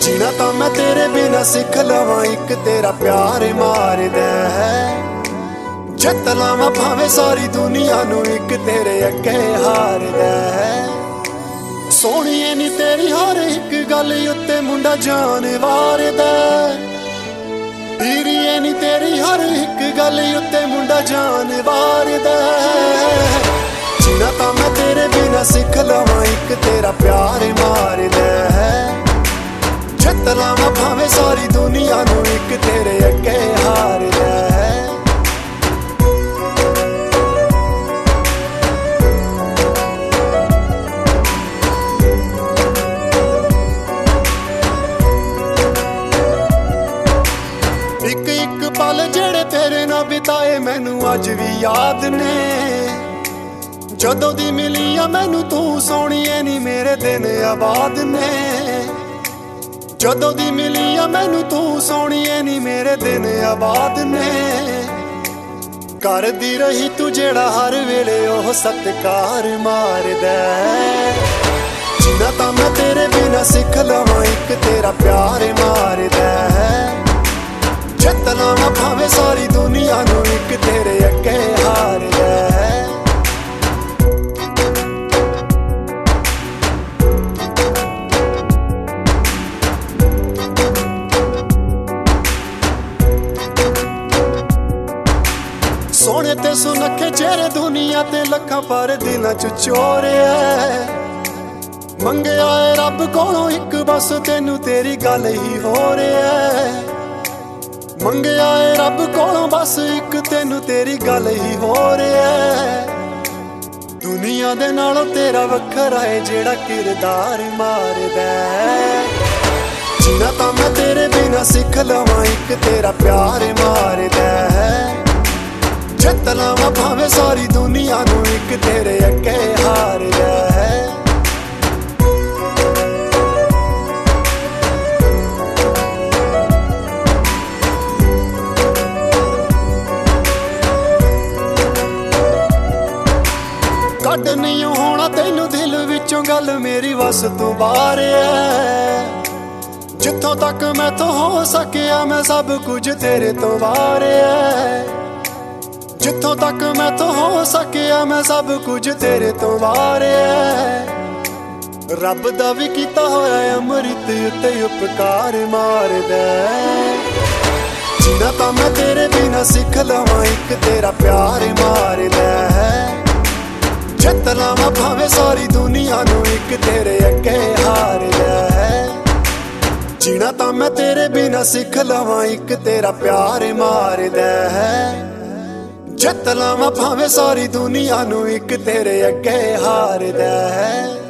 जीना तां मैं तेरे बिना सिख लवां, एक तेरा प्यार मारदा है। जित लावां भावें सारी दुनिया नूं, एक तेरे अगे हारदा है। सोहणीए नी तेरी हर एक गल उत्ते मुंडा जान वारदा, हीरीए नी तेरी हर एक गल उत्ते मुंडा जान वारदा। जीना तां मैं तेरे बिना सिख लवां, एक तेरा प्यार मारदा है। जित लावां भावें सारी दुनिया नूं, एक तेरे अगे हारदा है। एक एक पल जेड़े तेरे नाल बिताए मैनू अज भी याद ने। जदों दी मिली आ मैनू तू सोहणीए नी मेरे दिन आबाद ने। जदों दी मिली आ मैनू तू सोहणीए नी मेरे दिन आबाद ने। करदी रही तू जेड़ा हर वेले ओह सत्कार मारदा। जीना तां मैं तेरे बिना सिख लवां, एक तेरा प्यार मारदा है। जित लावां भावें सारी दुनिया नूं, एक तेरे अगे हारदा है। सोहणे ते सुनखे चेहरे दुनिया ते लखां पर दिलां च चोरिया। मंगया ऐ रब कोलों एक बस तेनू तेरी गल ही हो रहा है। मंगया ऐ रब कोलों बस एक तेनू तेरी गल ही हो रहा है। दुनिया दे नालों तेरा वखरा है जेड़ा किरदार मारदा है। जीना तां मैं तेरे बिना सिख लवां, एक तेरा प्यार मारदा है। जित लावां भावें सारी दुनिया नूं, एक तेरे अगे हारदा है। कड नहीं होना तैनू दिल विचों गल मेरी वस तू बाहर है। जिथों तक मैं तो हो सकिया मैं सब कुछ तेरे तो बाहर है। जिथों तक मैं तो हो सकिया मैं सब कुछ तेरे तो बाहर है। रब दा भी कीता होया अमृत उत्ते उपकार मारदा। जीना तां मैं तेरे बिना सिख लवां, एक तेरा प्यार मारदा है। जित लावां भावें सारी दुनिया नूं, एक तेरे अगे हारदा है। जीना तां मैं तेरे बिना सिख लवां, एक तेरा प्यार मारदा है। जित लावां भावें सारी दुनिया नूं, एक तेरे अगे हारदा है।